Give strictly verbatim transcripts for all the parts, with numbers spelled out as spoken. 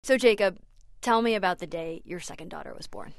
So, Jacob, tell me about the day your second daughter was born.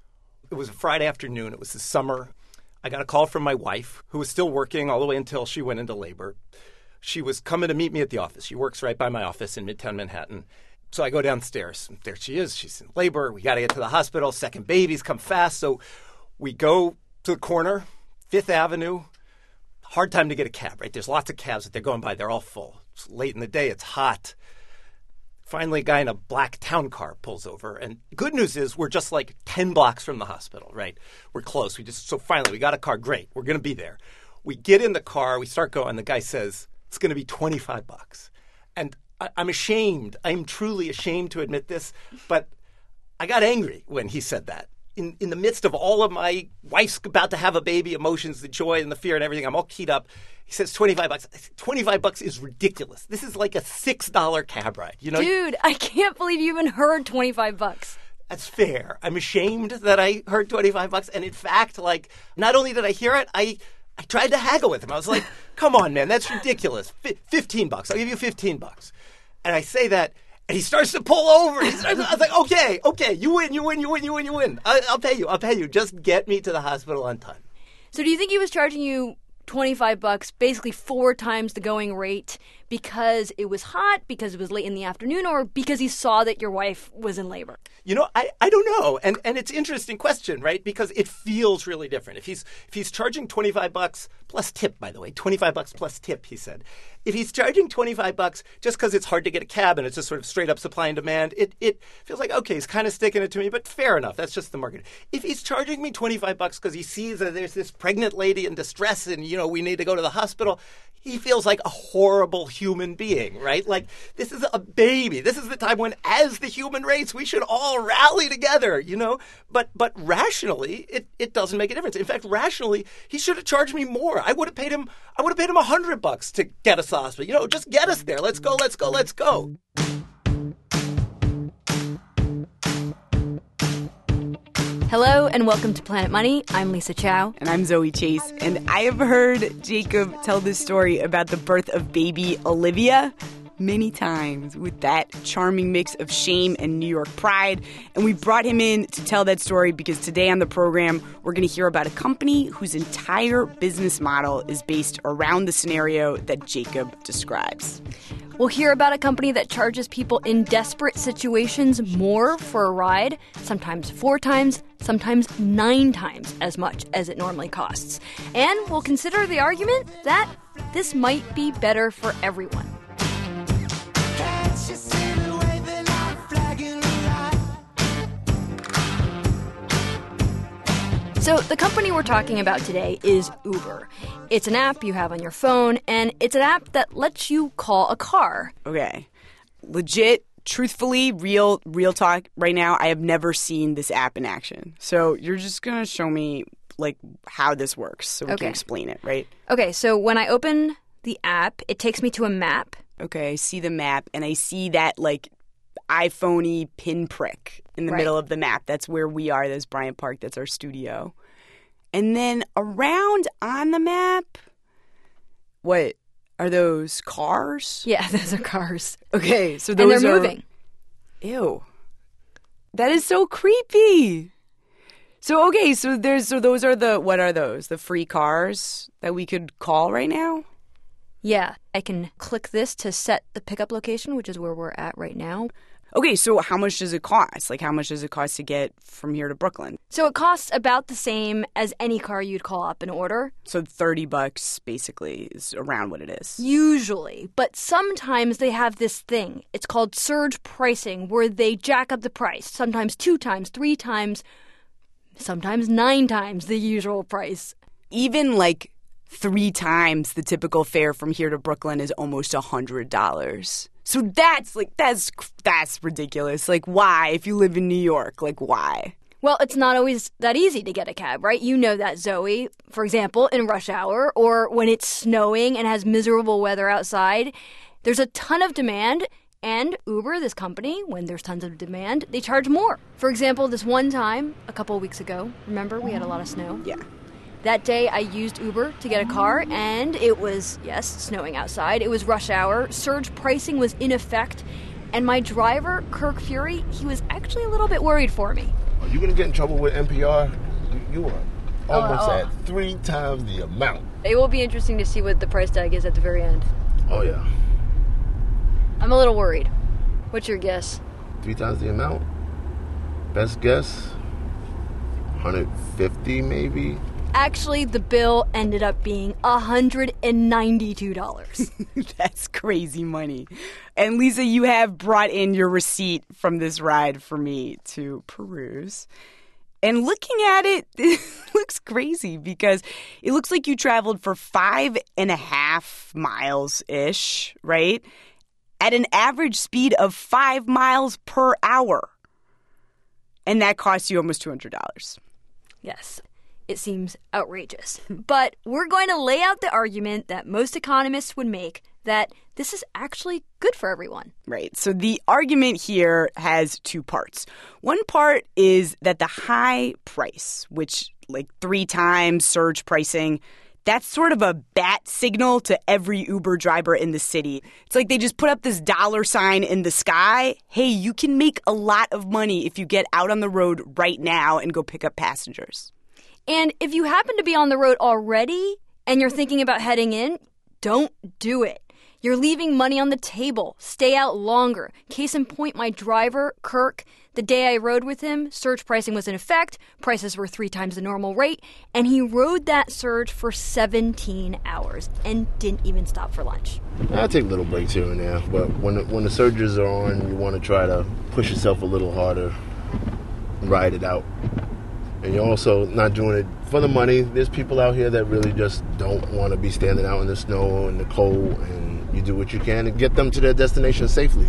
It was a Friday afternoon. It was the summer. I got a call from my wife, who was still working all the way until she went into labor. She was coming to meet me at the office. She works right by my office in Midtown Manhattan. So I go downstairs. There she is. She's in labor. We got to get to the hospital. Second babies come fast. So we go to the corner, Fifth Avenue. Hard time to get a cab, right? There's lots of cabs that they're going by. They're all full. It's late in the day. It's hot. Finally, a guy in a black town car pulls over. And good news is we're just like ten blocks from the hospital, right? We're close. We just So finally, we got a car. Great. We're going to be there. We get in the car. We start going. The guy says, it's going to be twenty-five bucks. And I, I'm ashamed. I'm truly ashamed to admit this. But I got angry when he said that. In, in the midst of all of my wife's about to have a baby, emotions, the joy and the fear and everything, I'm all keyed up. He says twenty-five bucks. twenty-five bucks is ridiculous. This is like a six dollar cab ride. You know, Dude, I can't believe you even heard twenty-five bucks. That's fair. I'm ashamed that I heard twenty-five bucks. And in fact, like, not only did I hear it, I I tried to haggle with him. I was like, come on, man, that's ridiculous. F- fifteen bucks. I'll give you fifteen bucks. And I say that. And he starts to pull over. He starts, I was like, okay, okay, you win, you win, you win, you win, you win. I, I'll pay you, I'll pay you. Just get me to the hospital on time. So do you think he was charging you twenty-five bucks, basically four times the going rate, because it was hot, because it was late in the afternoon, or because he saw that your wife was in labor? You know, I, I don't know. And and it's an interesting question, right? Because it feels really different. If he's if he's charging twenty-five bucks plus tip, by the way, twenty-five bucks plus tip, he said. If he's charging twenty-five bucks just because it's hard to get a cab and it's just sort of straight up supply and demand, it, it feels like, okay, he's kind of sticking it to me, but fair enough. That's just the market. If he's charging me twenty-five bucks because he sees that there's this pregnant lady in distress and, you know, we need to go to the hospital, he feels like a horrible human being, right? Like, this is a baby. This is the time when, as the human race, we should all rally together, you know? But but rationally, it, it doesn't make a difference. In fact, rationally, he should have charged me more. I would have paid him, I would have paid him a hundred bucks to get us to the hospital. You know, just get us there. Let's go, let's go, let's go. Hello and welcome to Planet Money. I'm Lisa Chow. And I'm Zoe Chase. And I have heard Jacob tell this story about the birth of baby Olivia many times with that charming mix of shame and New York pride. And we brought him in to tell that story because today on the program, we're going to hear about a company whose entire business model is based around the scenario that Jacob describes. We'll hear about a company that charges people in desperate situations more for a ride, sometimes four times, sometimes nine times as much as it normally costs. And we'll consider the argument that this might be better for everyone. So the company we're talking about today is Uber. It's an app you have on your phone, and it's an app that lets you call a car. Okay. Legit, truthfully, real real talk right now, I have never seen this app in action. So you're just going to show me, like, how this works so we Okay. can explain it, right? Okay, so when I open the app, it takes me to a map. Okay, I see the map, and I see that, like, iPhone-y pinprick in the Right. middle of the map. That's where we are. That's Bryant Park. That's our studio. And then around on the map, what are those cars? Yeah, those are cars. Okay, so And those they're are moving. Ew, that is so creepy. So okay, so there's so those are the what are those? The free cars that we could call right now? Yeah, I can click this to set the pickup location, which is where we're at right now. Okay, so how much does it cost? Like, how much does it cost to get from here to Brooklyn? So it costs about the same as any car you'd call up and order. So thirty bucks basically is around what it is. Usually. But sometimes they have this thing. It's called surge pricing, where they jack up the price. Sometimes two times, three times, sometimes nine times the usual price. Even like three times the typical fare from here to Brooklyn is almost one hundred dollars. So that's like, that's, that's ridiculous. Like, why? If you live in New York, like, why? Well, it's not always that easy to get a cab, right? You know that, Zoe. For example, in rush hour or when it's snowing and has miserable weather outside, there's a ton of demand. And Uber, this company, when there's tons of demand, they charge more. For example, this one time, a couple of weeks ago, remember we had a lot of snow? Yeah. That day, I used Uber to get a car, and it was, yes, snowing outside. It was rush hour. Surge pricing was in effect. And my driver, Kirk Fury, he was actually a little bit worried for me. Are you going to get in trouble with N P R? You, you are almost oh, oh. at three times the amount. It will be interesting to see what the price tag is at the very end. Oh, yeah. I'm a little worried. What's your guess? Three times the amount? Best guess? one hundred fifty maybe? Actually, the bill ended up being one hundred ninety-two dollars. That's crazy money. And Lisa, you have brought in your receipt from this ride for me to peruse. And looking at it, it looks crazy because it looks like you traveled for five and a half miles-ish, right? At an average speed of five miles per hour. And that cost you almost two hundred dollars. Yes, it seems outrageous. But we're going to lay out the argument that most economists would make that this is actually good for everyone. Right. So the argument here has two parts. One part is that the high price, which like three times surge pricing, that's sort of a bat signal to every Uber driver in the city. It's like they just put up this dollar sign in the sky. Hey, you can make a lot of money if you get out on the road right now and go pick up passengers. And if you happen to be on the road already and you're thinking about heading in, don't do it. You're leaving money on the table. Stay out longer. Case in point, my driver, Kirk, the day I rode with him, surge pricing was in effect. Prices were three times the normal rate. And he rode that surge for seventeen hours and didn't even stop for lunch. I take little breaks here and there, but when the, when the surges are on, you want to try to push yourself a little harder, ride it out. And you're also not doing it for the money. There's people out here that really just don't want to be standing out in the snow and the cold, and you do what you can to get them to their destination safely.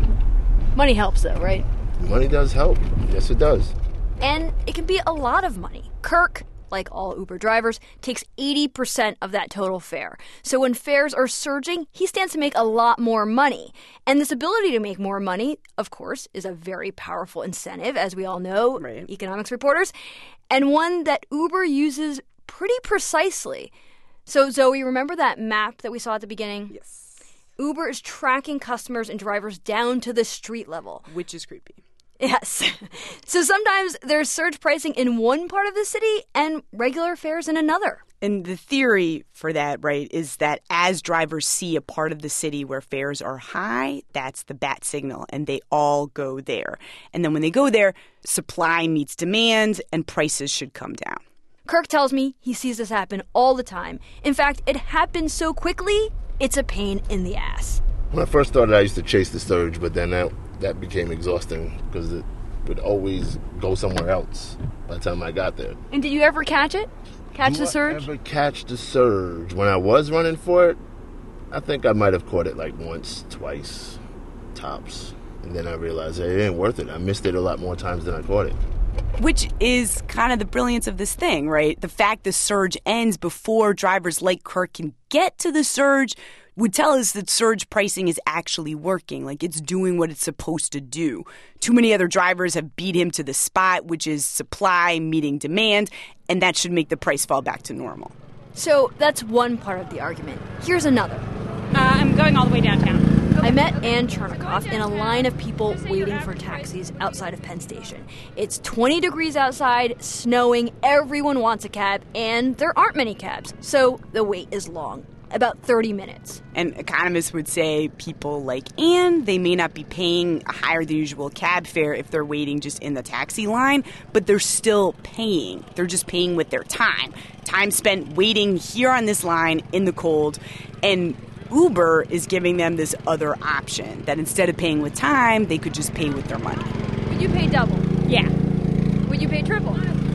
Money helps though, right? Money does help. Yes, it does. And it can be a lot of money. Kirk, like all Uber drivers, takes eighty percent of that total fare. So when fares are surging, he stands to make a lot more money. And this ability to make more money, of course, is a very powerful incentive, as we all know, right. Economics reporters, and one that Uber uses pretty precisely. So, Zoe, remember that map that we saw at the beginning? Yes. Uber is tracking customers and drivers down to the street level. Which is creepy. Yes. So sometimes there's surge pricing in one part of the city and regular fares in another. And the theory for that, right, is that as drivers see a part of the city where fares are high, that's the bat signal, and they all go there. And then when they go there, supply meets demand, and prices should come down. Kirk tells me he sees this happen all the time. In fact, it happens so quickly, it's a pain in the ass. When I first started, I used to chase the surge, but then that, that became exhausting because it would always go somewhere else by the time I got there. And did you ever catch it? Catch Do the surge? I ever catch the surge? When I was running for it, I think I might have caught it like once, twice, tops. And then I realized it ain't worth it. I missed it a lot more times than I caught it. Which is kind of the brilliance of this thing, right? The fact the surge ends before drivers like Kirk can get to the surge would tell us that surge pricing is actually working, like it's doing what it's supposed to do. Too many other drivers have beat him to the spot, which is supply meeting demand, and that should make the price fall back to normal. So that's one part of the argument. Here's another. Uh, I'm going all the way downtown. I met Ann Chernikoff in a line of people waiting for taxis outside of Penn Station. It's twenty degrees outside, snowing, everyone wants a cab, and there aren't many cabs, so the wait is long. About thirty minutes. And economists would say people like Ann, they may not be paying a higher than usual cab fare if they're waiting just in the taxi line, but they're still paying. They're just paying with their time. Time spent waiting here on this line in the cold. And Uber is giving them this other option, that instead of paying with time, they could just pay with their money. Would you pay double? Yeah. Would you pay triple?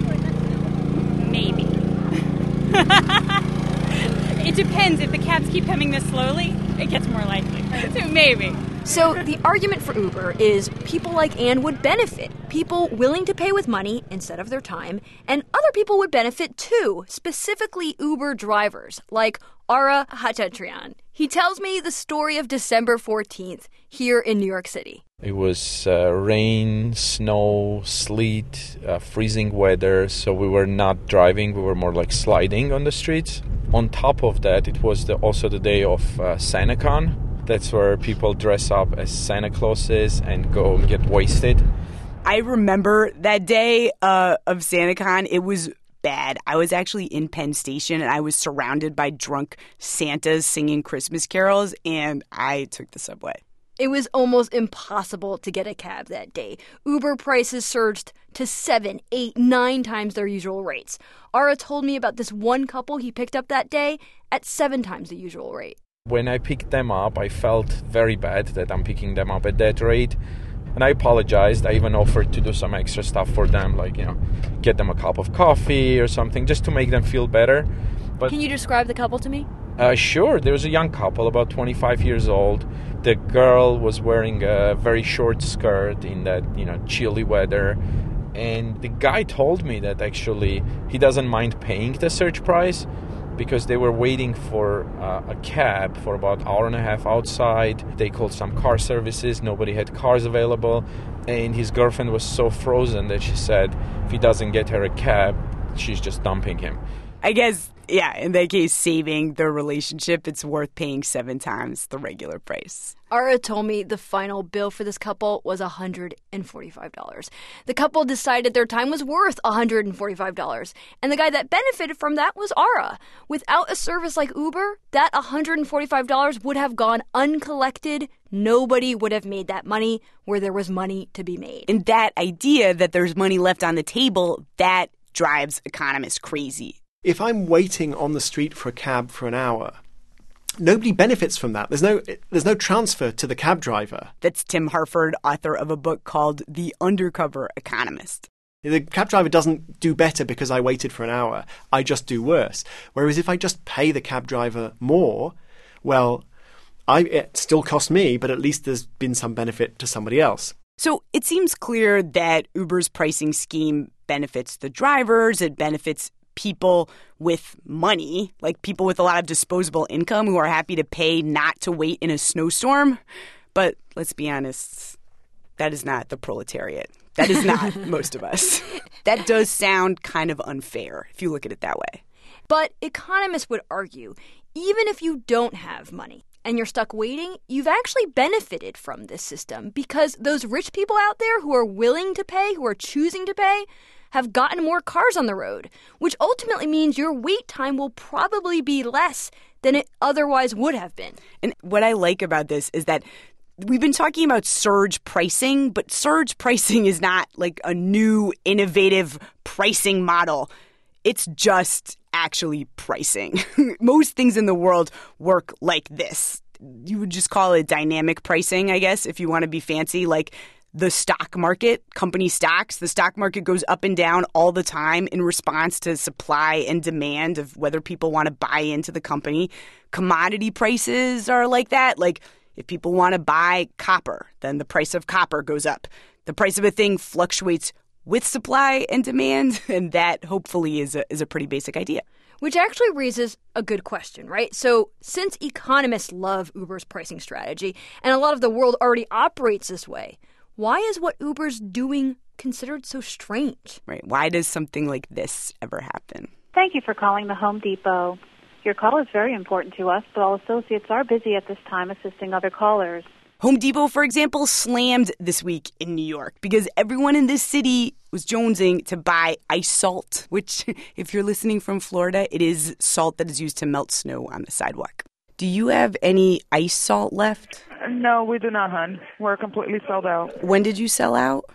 Maybe. It depends. If the cabs keep coming this slowly, it gets more likely. So maybe. So the argument for Uber is people like Ann would benefit. People willing to pay with money instead of their time. And other people would benefit too, specifically Uber drivers, like Ara Hachatrian. He tells me the story of December fourteenth here in New York City. It was uh, rain, snow, sleet, uh, freezing weather, so we were not driving, we were more like sliding on the streets. On top of that, it was the, also the day of uh, SantaCon, That's where people dress up as Santa Clauses and go and get wasted. I remember that day uh, of SantaCon. It was bad. I was actually in Penn Station, and I was surrounded by drunk Santas singing Christmas carols, and I took the subway. It was almost impossible to get a cab that day. Uber prices surged to seven, eight, nine times their usual rates. Ara told me about this one couple he picked up that day at seven times the usual rate. When I picked them up, I felt very bad that I'm picking them up at that rate. And I apologized. I even offered to do some extra stuff for them, like, you know, get them a cup of coffee or something, just to make them feel better. But Can you describe the couple to me? Uh, sure. There was a young couple, about twenty-five years old. The girl was wearing a very short skirt in that, you know, chilly weather. And the guy told me that actually he doesn't mind paying the surge price because they were waiting for uh, a cab for about an hour and a half outside. They called some car services. Nobody had cars available. And his girlfriend was so frozen that she said if he doesn't get her a cab, she's just dumping him. I guess, yeah, in that case, saving their relationship, it's worth paying seven times the regular price. Ara told me the final bill for this couple was one hundred forty-five dollars. The couple decided their time was worth one hundred forty-five dollars, and the guy that benefited from that was Ara. Without a service like Uber, that one hundred forty-five dollars would have gone uncollected. Nobody would have made that money where there was money to be made. And that idea that there's money left on the table, that drives economists crazy. If I'm waiting on the street for a cab for an hour, nobody benefits from that. There's no there's no transfer to the cab driver. That's Tim Harford, author of a book called The Undercover Economist. The cab driver doesn't do better because I waited for an hour. I just do worse. Whereas if I just pay the cab driver more, well, I, it still costs me, but at least there's been some benefit to somebody else. So it seems clear that Uber's pricing scheme benefits the drivers, it benefits people with money, like people with a lot of disposable income who are happy to pay not to wait in a snowstorm. But let's be honest, that is not the proletariat. That is not most of us. That does sound kind of unfair if you look at it that way. But economists would argue, even if you don't have money and you're stuck waiting, you've actually benefited from this system because those rich people out there who are willing to pay, who are choosing to pay, have gotten more cars on the road, which ultimately means your wait time will probably be less than it otherwise would have been. And what I like about this is that we've been talking about surge pricing, but surge pricing is not like a new, innovative pricing model. It's just actually pricing. Most things in the world work like this. You would just call it dynamic pricing, I guess, if you want to be fancy, like the stock market, company stocks. The stock market goes up and down all the time in response to supply and demand of whether people want to buy into the company. Commodity prices are like that. Like if people want to buy copper, then the price of copper goes up. The price of a thing fluctuates with supply and demand, and that hopefully is a, is a pretty basic idea. Which actually raises a good question, right? So since economists love Uber's pricing strategy, and a lot of the world already operates this way, why is what Uber's doing considered so strange? Right. Why does something like this ever happen? Thank you for calling the Home Depot. Your call is very important to us, but all associates are busy at this time assisting other callers. Home Depot, for example, slammed this week in New York because everyone in this city was jonesing to buy ice salt, which, if you're listening from Florida, it is salt that is used to melt snow on the sidewalk. Do you have any ice salt left? No, we do not, hon. We're completely sold out. When did you sell out?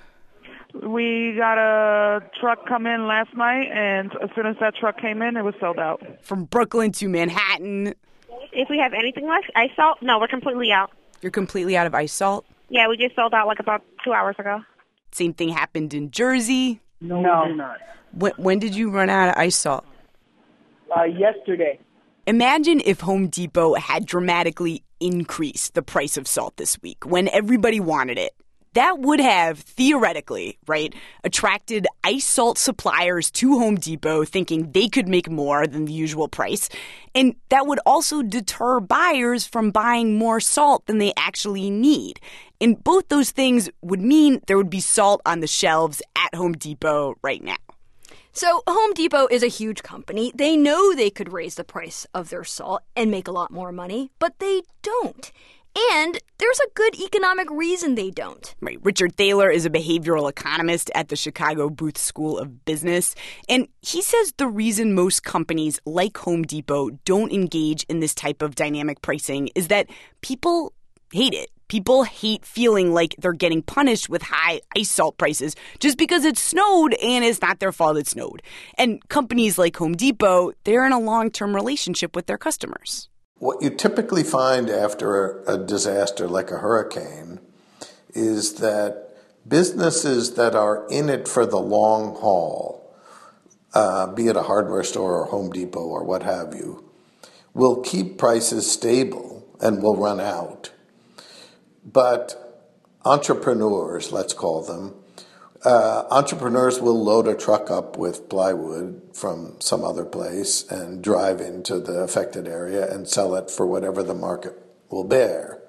We got a truck come in last night, and as soon as that truck came in, it was sold out. From Brooklyn to Manhattan. If we have anything left, ice salt? No, we're completely out. You're completely out of ice salt? Yeah, we just sold out like about two hours ago. Same thing happened in Jersey? No, no. We do not. When, when did you run out of ice salt? Uh, yesterday. Imagine if Home Depot had dramatically increased the price of salt this week when everybody wanted it. That would have, theoretically, right, attracted ice salt suppliers to Home Depot thinking they could make more than the usual price. And that would also deter buyers from buying more salt than they actually need. And both those things would mean there would be salt on the shelves at Home Depot right now. So Home Depot is a huge company. They know they could raise the price of their salt and make a lot more money, but they don't. And there's a good economic reason they don't. Right. Richard Thaler is a behavioral economist at the Chicago Booth School of Business. And he says the reason most companies like Home Depot don't engage in this type of dynamic pricing is that people hate it. People hate feeling like they're getting punished with high ice salt prices just because it snowed and it's not their fault it snowed. And companies like Home Depot, they're in a long-term relationship with their customers. What you typically find after a, a disaster like a hurricane is that businesses that are in it for the long haul, uh, be it a hardware store or Home Depot or what have you, will keep prices stable and will run out. But entrepreneurs, let's call them, uh, entrepreneurs will load a truck up with plywood from some other place and drive into the affected area and sell it for whatever the market will bear.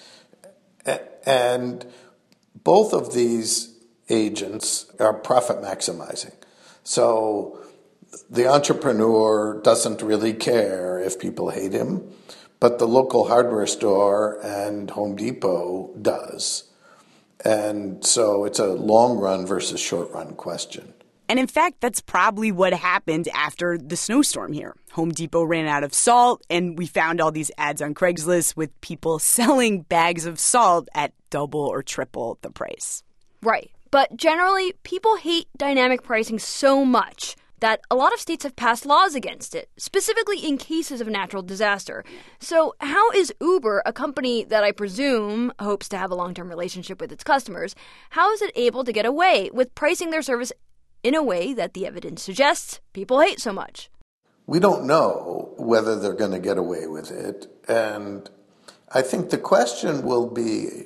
And both of these agents are profit maximizing. So the entrepreneur doesn't really care if people hate him, but the local hardware store and Home Depot does. And so it's a long run versus short run question. And in fact, that's probably what happened after the snowstorm here. Home Depot ran out of salt, and we found all these ads on Craigslist with people selling bags of salt at double or triple the price. Right. But generally, people hate dynamic pricing so much that a lot of states have passed laws against it, specifically in cases of natural disaster. So how is Uber, a company that I presume hopes to have a long-term relationship with its customers, how is it able to get away with pricing their service in a way that the evidence suggests people hate so much? We don't know whether they're going to get away with it. And I think the question will be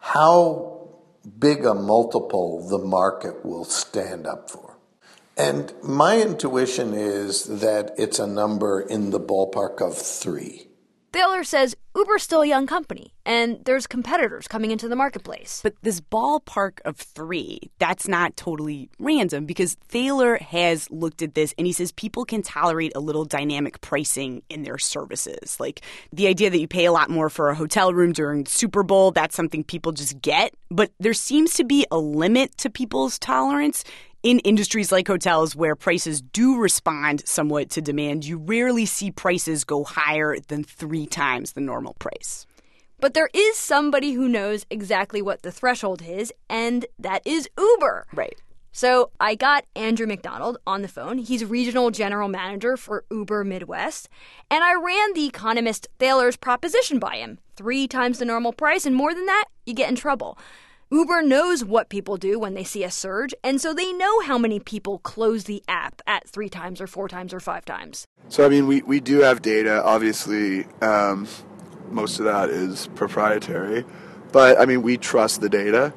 how big a multiple the market will stand up for. And my intuition is that it's a number in the ballpark of three. Thaler says Uber's still a young company, and there's competitors coming into the marketplace. But this ballpark of three, that's not totally random, because Thaler has looked at this and he says people can tolerate a little dynamic pricing in their services. Like the idea that you pay a lot more for a hotel room during Super Bowl, that's something people just get. But there seems to be a limit to people's tolerance. In industries like hotels where prices do respond somewhat to demand, you rarely see prices go higher than three times the normal price. But there is somebody who knows exactly what the threshold is, and that is Uber. Right. So I got Andrew McDonald on the phone. He's regional general manager for Uber Midwest. And I ran the economist Thaler's proposition by him. Three times the normal price, and more than that, you get in trouble. Uber knows what people do when they see a surge, and so they know how many people close the app at three times or four times or five times. So, I mean, we, we do have data. Obviously, um, most of that is proprietary. But, I mean, we trust the data,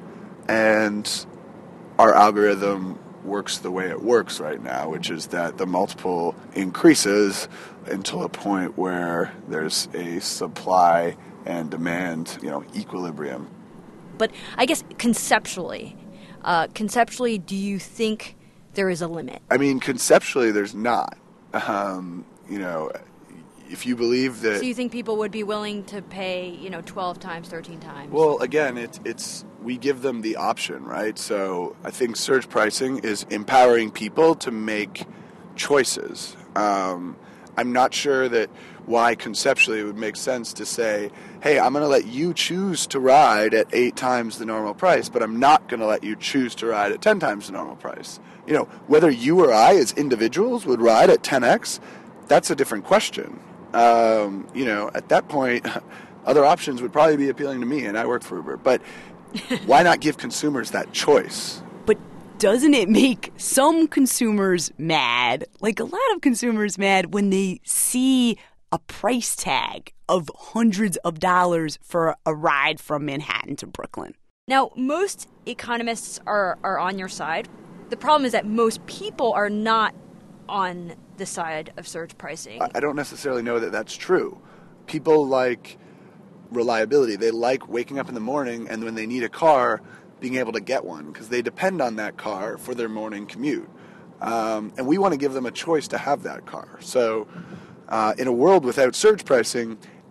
and our algorithm works the way it works right now, which is that the multiple increases until a point where there's a supply and demand, you know, equilibrium. But I guess conceptually, uh, conceptually, do you think there is a limit? I mean, conceptually, there's not. Um, you know, if you believe that... So you think people would be willing to pay, you know, twelve times, thirteen times? Well, again, it's, it's we give them the option, right? So I think surge pricing is empowering people to make choices. Um, I'm not sure that why conceptually it would make sense to say, hey, I'm going to let you choose to ride at eight times the normal price, but I'm not going to let you choose to ride at ten times the normal price. You know, whether you or I as individuals would ride at ten x, that's a different question. Um, you know, at that point, other options would probably be appealing to me, and I work for Uber. But why not give consumers that choice? But doesn't it make some consumers mad, like a lot of consumers mad, when they see a price tag of hundreds of dollars for a ride from Manhattan to Brooklyn? Now, most economists are, are on your side. The problem is that most people are not on the side of surge pricing. I don't necessarily know that that's true. People like reliability. They like waking up in the morning and when they need a car, being able to get one because they depend on that car for their morning commute. Um, and we want to give them a choice to have that car. So uh, in a world without surge pricing,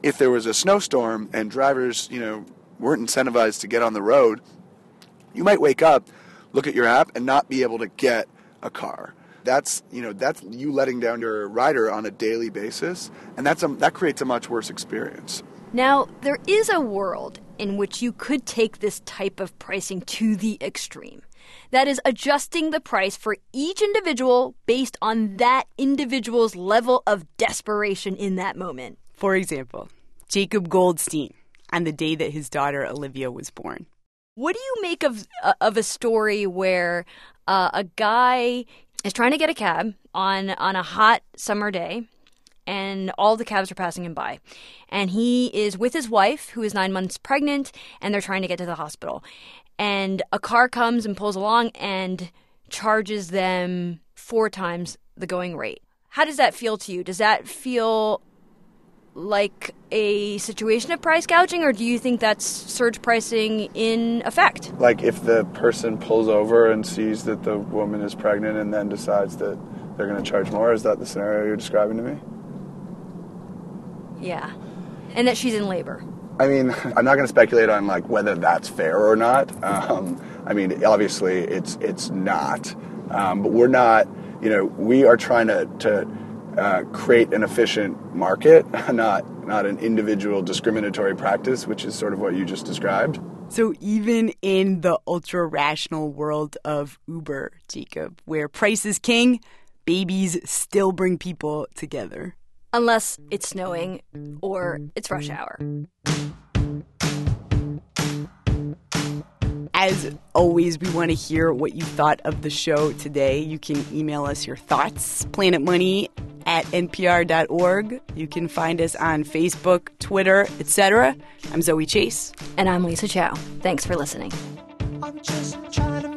if there was a snowstorm and drivers, you know, weren't incentivized to get on the road, you might wake up, look at your app, and not be able to get a car. That's, you know, that's you letting down your rider on a daily basis, and that's a, that creates a much worse experience. Now, there is a world in which you could take this type of pricing to the extreme. That is, adjusting the price for each individual based on that individual's level of desperation in that moment. For example, Jacob Goldstein on the day that his daughter Olivia was born. What do you make of uh, of a story where uh, a guy is trying to get a cab on on a hot summer day, and all the cabs are passing him by, and he is with his wife, who is nine months pregnant, and they're trying to get to the hospital, and a car comes and pulls along and charges them four times the going rate? How does that feel to you? Does that feel like a situation of price gouging, or do you think that's surge pricing in effect? Like if the person pulls over and sees that the woman is pregnant and then decides that they're going to charge more, is that the scenario you're describing to me? Yeah. And that she's in labor. I mean, I'm not going to speculate on like whether that's fair or not. Um, I mean, obviously it's it's not. Um, but we're not, you know, we are trying to, to uh, create an efficient market, not not an individual discriminatory practice, which is sort of what you just described. So even in the ultra-rational world of Uber, Jacob, where price is king, babies still bring people together. Unless it's snowing or it's rush hour. As always, we want to hear what you thought of the show today. You can email us your thoughts, planetmoney at n p r dot org. You can find us on Facebook, Twitter, et cetera. I'm Zoe Chase. And I'm Lisa Chow. Thanks for listening. I'm just trying to